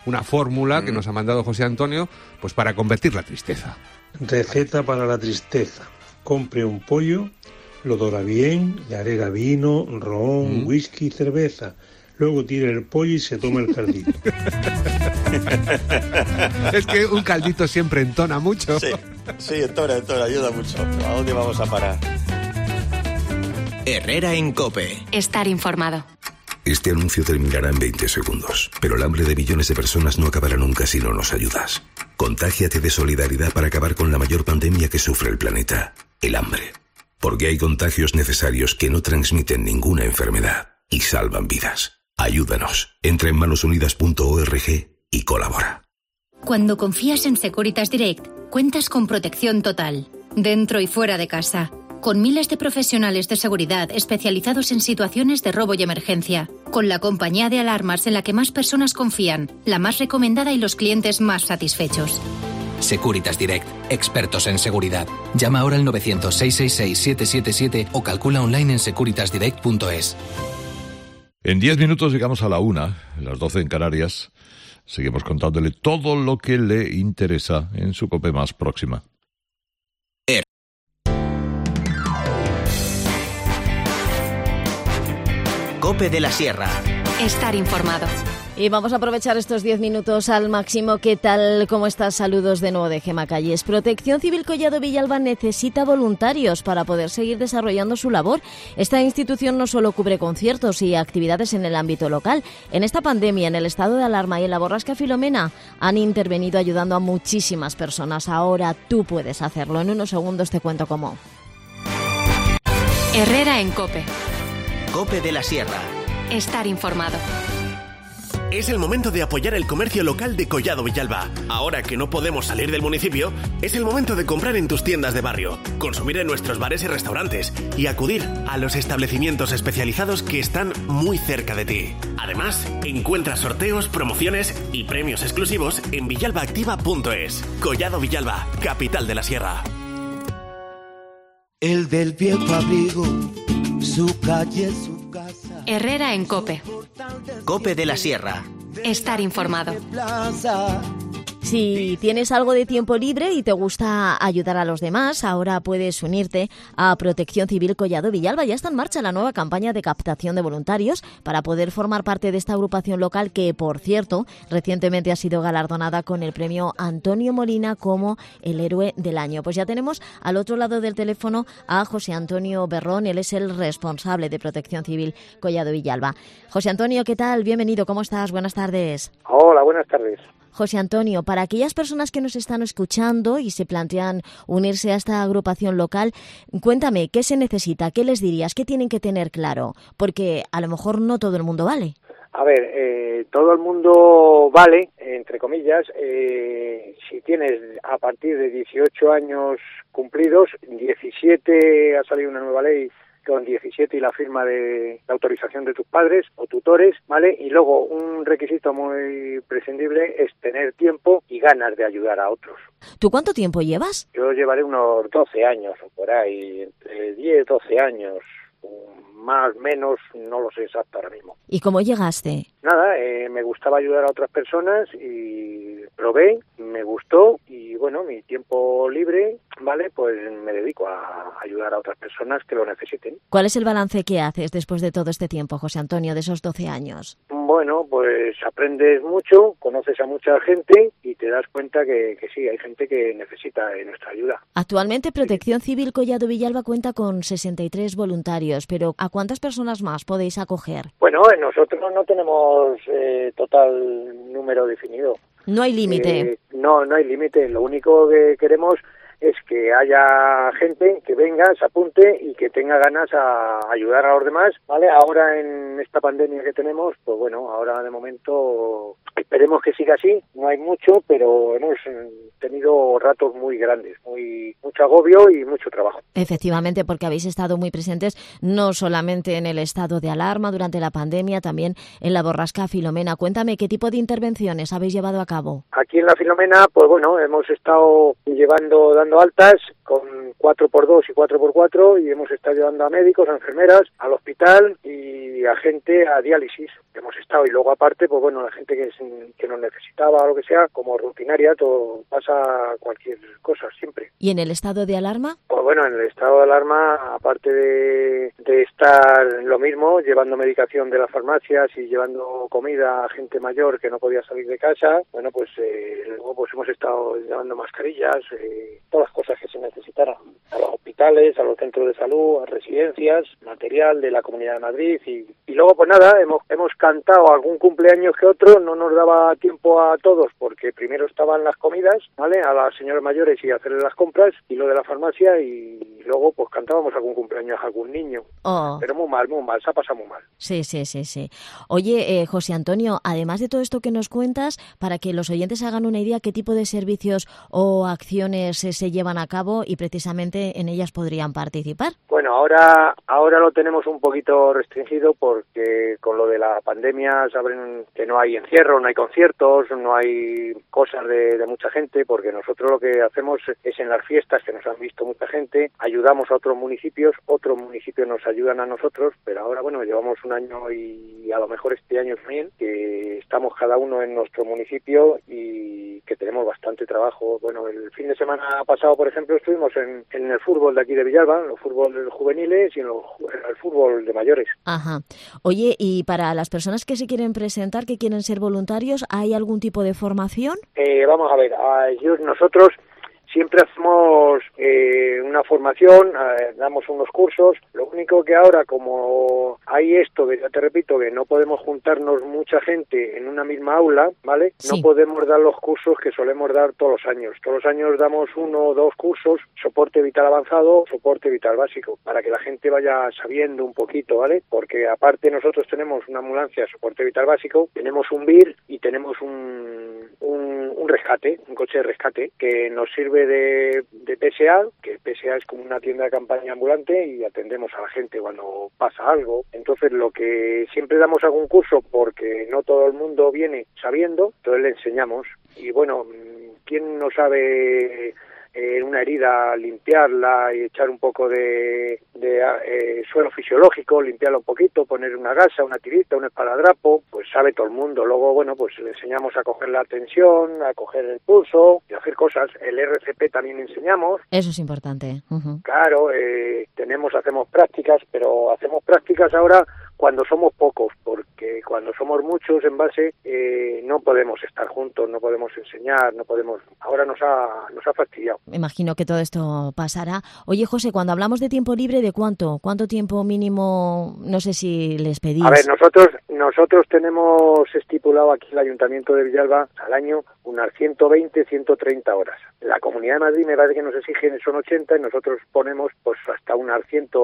una fórmula que nos ha mandado José Antonio, pues para convertir la tristeza. Receta para la tristeza. Compre un pollo, lo dora bien, le agrega vino, ron, whisky y cerveza. Luego tira el pollo y se toma el caldito. Es que un caldito siempre entona mucho. Sí, entona, ayuda mucho. ¿A dónde vamos a parar? Herrera en COPE. Estar informado. Este anuncio terminará en 20 segundos, pero el hambre de millones de personas no acabará nunca si no nos ayudas. Contágiate de solidaridad para acabar con la mayor pandemia que sufre el planeta, el hambre. Porque hay contagios necesarios que no transmiten ninguna enfermedad y salvan vidas. Ayúdanos. Entra en manosunidas.org y colabora. Cuando confías en Securitas Direct, cuentas con protección total, dentro y fuera de casa, con miles de profesionales de seguridad especializados en situaciones de robo y emergencia, con la compañía de alarmas en la que más personas confían, la más recomendada y los clientes más satisfechos. Securitas Direct, expertos en seguridad. Llama ahora al 900-666-777 o calcula online en securitasdirect.es. En 10 minutos llegamos a la 1, las 12 en Canarias. Seguimos contándole todo lo que le interesa en su COPE más próxima. COPE de la Sierra. Estar informado. Y vamos a aprovechar estos 10 minutos al máximo. ¿Qué tal? ¿Cómo estás? Saludos de nuevo de Gema Calles. Protección Civil Collado Villalba necesita voluntarios para poder seguir desarrollando su labor. Esta institución no solo cubre conciertos y actividades en el ámbito local. En esta pandemia, en el estado de alarma y en la borrasca Filomena, han intervenido ayudando a muchísimas personas. Ahora tú puedes hacerlo. En unos segundos te cuento cómo. Herrera en COPE. COPE de la Sierra. Estar informado. Es el momento de apoyar el comercio local de Collado Villalba. Ahora que no podemos salir del municipio, es el momento de comprar en tus tiendas de barrio, consumir en nuestros bares y restaurantes y acudir a los establecimientos especializados que están muy cerca de ti. Además, encuentra sorteos, promociones y premios exclusivos en villalbaactiva.es. Collado Villalba, capital de la Sierra. El del viejo abrigo, su calle, su casa. Herrera en COPE. COPE de la Sierra. Estar informado. Si tienes algo de tiempo libre y te gusta ayudar a los demás, ahora puedes unirte a Protección Civil Collado Villalba. Ya está en marcha la nueva campaña de captación de voluntarios para poder formar parte de esta agrupación local que, por cierto, recientemente ha sido galardonada con el premio Antonio Molina como el héroe del año. Pues ya tenemos al otro lado del teléfono a José Antonio Berrón. Él es el responsable de Protección Civil Collado Villalba. José Antonio, ¿qué tal? Bienvenido. ¿Cómo estás? Buenas tardes. Hola, buenas tardes. José Antonio, para aquellas personas que nos están escuchando y se plantean unirse a esta agrupación local, cuéntame, ¿qué se necesita? ¿Qué les dirías? ¿Qué tienen que tener claro? Porque a lo mejor no todo el mundo vale. A ver, todo el mundo vale, entre comillas, si tienes a partir de 18 años cumplidos, 17 ha salido una nueva ley con 17 y la firma de la autorización de tus padres o tutores, ¿vale? Y luego un requisito muy prescindible es tener tiempo y ganas de ayudar a otros. ¿Tú cuánto tiempo llevas? Yo llevaré unos 12 años o por ahí, entre 10 y 12 años, más o menos, no lo sé exacto ahora mismo. ¿Y cómo llegaste? Nada, me gustaba ayudar a otras personas y probé, me gustó y bueno, mi tiempo libre, ¿vale? Pues me dedico a ayudar a otras personas que lo necesiten. ¿Cuál es el balance que haces después de todo este tiempo, José Antonio, de esos 12 años? Bueno, pues aprendes mucho, conoces a mucha gente y te das cuenta que sí, hay gente que necesita nuestra ayuda. Actualmente Protección Civil Collado Villalba cuenta con 63 voluntarios, pero ¿a cuántas personas más podéis acoger? Bueno, nosotros no tenemos total número definido. No hay límite. No hay límite. Lo único que queremos es que haya gente que venga, se apunte y que tenga ganas a ayudar a los demás, ¿vale? Ahora en esta pandemia que tenemos, pues bueno, ahora de momento esperemos que siga así, no hay mucho, pero hemos tenido ratos muy grandes, mucho agobio y mucho trabajo. Efectivamente, porque habéis estado muy presentes no solamente en el estado de alarma durante la pandemia, también en la borrasca Filomena. Cuéntame, ¿qué tipo de intervenciones habéis llevado a cabo? Aquí en la Filomena, pues bueno, hemos estado dando altas con 4x2 y 4x4 y hemos estado llevando a médicos, a enfermeras, al hospital y a gente a diálisis. Hemos estado y luego aparte, pues bueno, la gente que nos necesitaba o lo que sea, como rutinaria, todo pasa cualquier cosa siempre. ¿Y en el estado de alarma? Pues bueno, en el estado de alarma, aparte de estar lo mismo, llevando medicación de las farmacias y llevando comida a gente mayor que no podía salir de casa, bueno, pues luego pues hemos estado llevando mascarillas, todas las cosas que se necesitaran, a los hospitales, a los centros de salud, a residencias, material de la Comunidad de Madrid y luego pues nada, hemos cantado algún cumpleaños que otro, no nos daba tiempo a todos porque primero estaban las comidas, ¿vale? A las señoras mayores y hacerles las compras y lo de la farmacia y luego pues cantábamos algún cumpleaños a algún niño. Pero muy mal, se ha pasado muy mal. Sí. Oye, José Antonio, además de todo esto que nos cuentas, para que los oyentes hagan una idea qué tipo de servicios o acciones se llevan a cabo y precisamente en ellas podrían participar. Bueno, ahora lo tenemos un poquito restringido porque con lo de la pandemia saben que no hay encierro, no hay conciertos, no hay cosas de mucha gente, porque nosotros lo que hacemos es en las fiestas que nos han visto mucha gente, ayudamos a otros municipios nos ayudan a nosotros, pero ahora bueno, llevamos un año y a lo mejor este año también, que estamos cada uno en nuestro municipio y que tenemos bastante trabajo. Bueno, el fin de semana pasado, por ejemplo, estuvimos en el fútbol de aquí de Villalba, en los fútbol juveniles y en el fútbol de mayores. Ajá. Oye, y para las personas que se quieren presentar, que quieren ser voluntarios, ¿hay algún tipo de formación? Vamos a ver, nosotros siempre hacemos una formación, damos unos cursos. Lo único que ahora, como hay esto, que ya te repito, que no podemos juntarnos mucha gente en una misma aula, ¿vale? Sí. No podemos dar los cursos que solemos dar todos los años. Todos los años damos 1 o 2 cursos, soporte vital avanzado, soporte vital básico, para que la gente vaya sabiendo un poquito, ¿vale? Porque aparte nosotros tenemos una ambulancia de soporte vital básico, tenemos un BIR y tenemos un rescate, un coche de rescate, que nos sirve de PSA, que PSA es como una tienda de campaña ambulante y atendemos a la gente cuando pasa algo. Entonces lo que siempre damos algún curso porque no todo el mundo viene sabiendo, entonces le enseñamos. Y bueno, ¿quién no sabe una herida limpiarla y echar un poco de suelo fisiológico, limpiarla un poquito, poner una gasa, una tirita, un esparadrapo? Pues sabe todo el mundo. Luego, bueno, pues le enseñamos a coger la tensión, a coger el pulso y a hacer cosas. El RCP también enseñamos. Eso es importante. Uh-huh. Claro, hacemos prácticas, pero hacemos prácticas ahora cuando somos pocos, porque cuando somos muchos en base no podemos estar juntos, no podemos enseñar, no podemos. Ahora nos ha fastidiado. Me imagino que todo esto pasará. Oye, José, cuando hablamos de tiempo libre, ¿de cuánto tiempo mínimo? No sé si les pedís. A ver, nosotros tenemos estipulado aquí el Ayuntamiento de Villalba al año unas 120, 130 horas. La Comunidad de Madrid me parece que nos exigen son 80 y nosotros ponemos pues hasta unas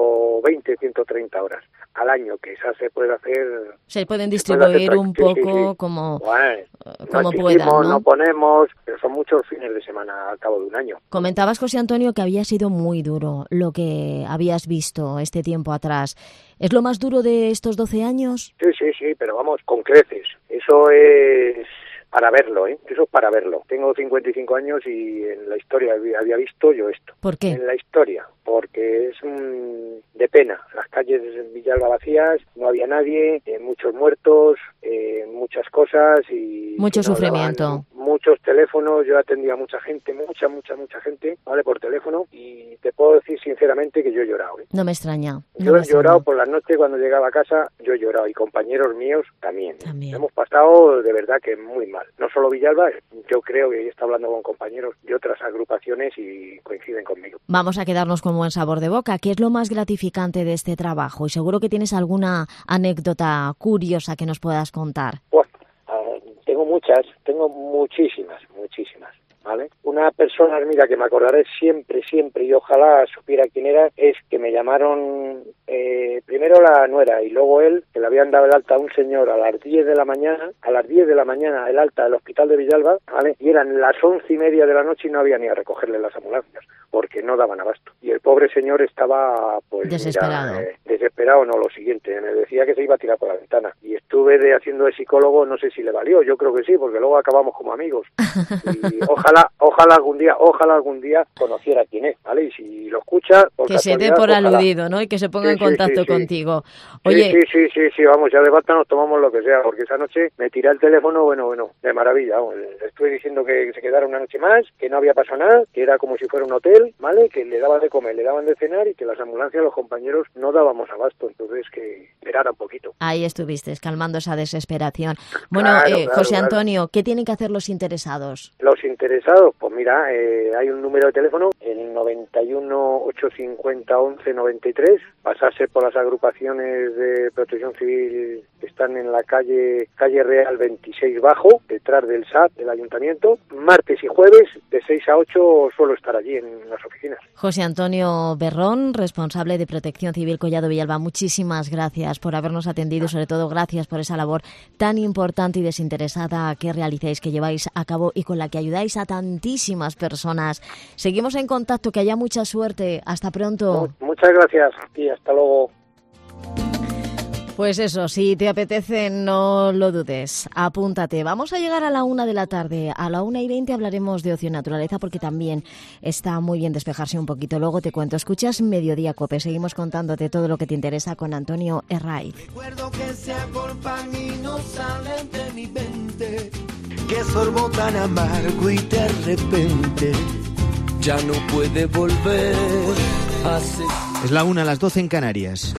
120, 130 horas al año, que esa se puede hacer. Se pueden distribuir un poco sí. Como puedan, ¿no? No ponemos, pero son muchos fines de semana al cabo de un año. Comentabas, José Antonio, que había sido muy duro lo que habías visto este tiempo atrás. ¿Es lo más duro de estos 12 años? Sí, pero vamos, con creces. Eso es para verlo, Eso es para verlo. Tengo 55 años y en la historia había visto yo esto. ¿Por qué? En la historia, porque es de pena. Las calles de Villalba vacías, no había nadie, muchos muertos, muchas cosas y... Mucho sufrimiento. Muchos teléfonos, yo atendía a mucha gente, mucha gente, ¿vale? Por teléfono, y te puedo decir sinceramente que yo he llorado, No me extraña. Yo he llorado por las noches cuando llegaba a casa, yo he llorado, y compañeros míos también. Hemos pasado de verdad que muy mal. No solo Villalba, yo creo que he estado hablando con compañeros de otras agrupaciones y coinciden conmigo. Vamos a quedarnos con buen sabor de boca. ¿Qué es lo más gratificante de este trabajo? Y seguro que tienes alguna anécdota curiosa que nos puedas contar. Pues, tengo muchísimas, ¿vale? Una persona, mira, que me acordaré siempre, y ojalá supiera quién era, es que me llamaron primero la nuera y luego él, que le habían dado el alta a un señor a las 10 de la mañana, el alta del hospital de Villalba, ¿vale? Y eran las 11:30 de la noche y no había ni a recogerle las ambulancias, porque no daban abasto. Y el pobre señor estaba, pues... Desesperado. Desesperado, no, lo siguiente, me decía que se iba a tirar por la ventana. Y estuve haciendo de psicólogo, no sé si le valió, yo creo que sí, porque luego acabamos como amigos. Y ojalá ojalá algún día conociera quién es, ¿vale? Y si lo escucha... Que se dé por aludido, ¿no? Y que se ponga en contacto contigo. Oye... Sí, vamos, ya de falta nos tomamos lo que sea, porque esa noche me tiré el teléfono, bueno, de maravilla, vamos. Le estuve diciendo que se quedara una noche más, que no había pasado nada, que era como si fuera un hotel, ¿vale? Que le daban de comer, le daban de cenar y que las ambulancias, los compañeros, no dábamos abasto, entonces que esperara un poquito. Ahí estuviste, calmando esa desesperación. Bueno, claro, José Antonio, ¿qué tienen que hacer los interesados? Los interesados, pues mira, hay un número de teléfono, el 91 850 11 93, pasarse por las agrupaciones de Protección Civil que están en la calle Real 26 Bajo, detrás del SAT del Ayuntamiento. Martes y jueves de 6 a 8 suelo estar allí en las oficinas. José Antonio Berrón, responsable de Protección Civil Collado Villalba, muchísimas gracias por habernos atendido y sobre todo gracias por esa labor tan importante y desinteresada que realicéis, que lleváis a cabo y con la que ayudáis a tantísimas personas. Seguimos en contacto, que haya mucha suerte. Hasta pronto. Muchas gracias y hasta luego. Pues eso, si te apetece, no lo dudes. Apúntate. Vamos a llegar a la 1 de la tarde. A la 1:20 hablaremos de ocio y naturaleza, porque también está muy bien despejarse un poquito. Luego te cuento. Escuchas Mediodía Cope. Seguimos contándote todo lo que te interesa con Antonio Herraiz. Recuerdo que se agolpan y no salen de mi mente. Qué sorbo tan amargo y de repente ya no puede volver a ser. Es la 1, a las 12 en Canarias.